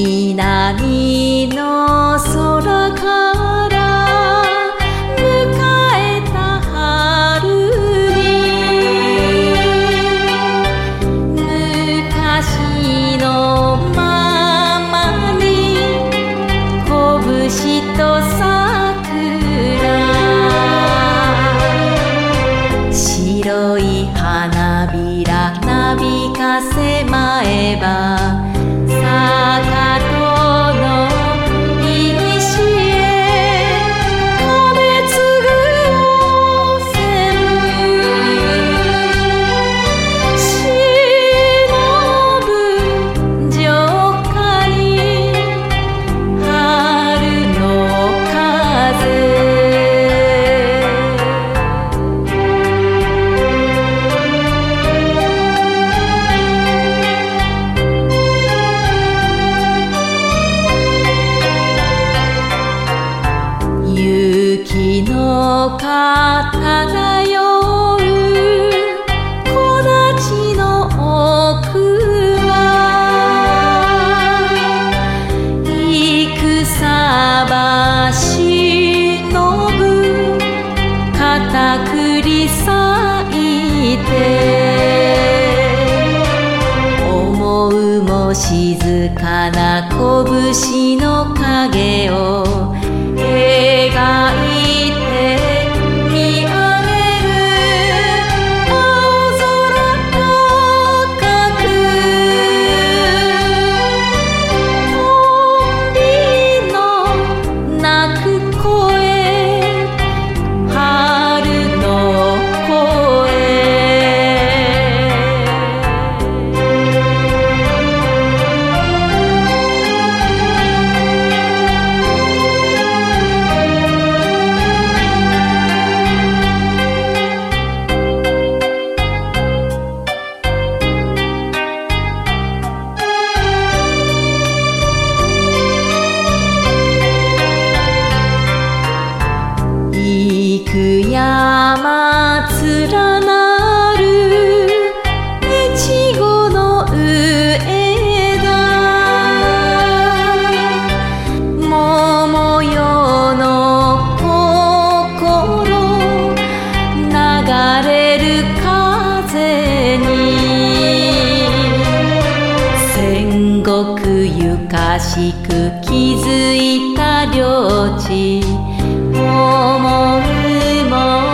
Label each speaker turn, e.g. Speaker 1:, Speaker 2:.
Speaker 1: 南の空から迎えた春に昔のままに拳と桜白い花びらなびかせまえば坂戸のいにしえ風継ぐをせむ忍ぶ城下に春の風雪のか漂う木立の奥は戦橋のぶ片栗咲いて思うも静かな拳の影を描いて見上げる青空高く鳥の鳴く声春の声幾山連なる越後の上だ桃代の心流れる風に戦国ゆかしく築いた領地思うも